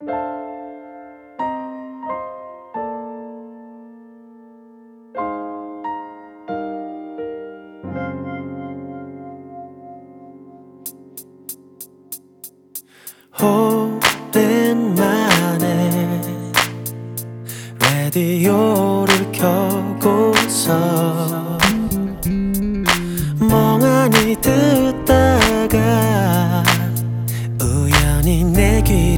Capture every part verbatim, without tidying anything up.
오랜만에 라디오를 켜고서 멍하니 듣다가 우연히 내 귀로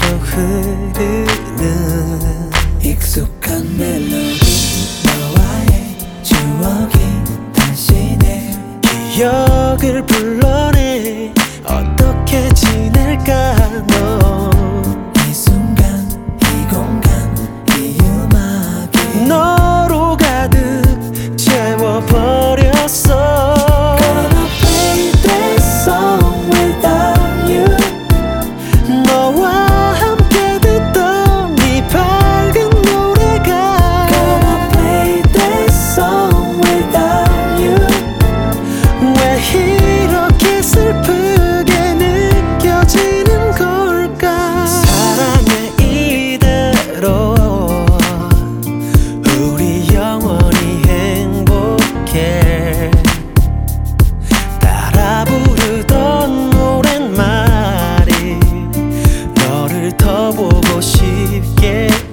흐르는 익숙한 멜로디, 너와의 추억이 다시 내 기억을 불러내. 어떻게 지낼까 너. 이 순간, 이 공간, 이 음악이 너로 가득 채워버렸어. Gonna play this song without you. 너와 함께 듣던 이 밝은 노래가 Gonna play this song without you. 왜 이렇게 슬프게 느껴지는 걸까. 사랑해 이대로 우리 영원히 행복해. 따라 부르던 노랫말이 너를 더 보고 싶게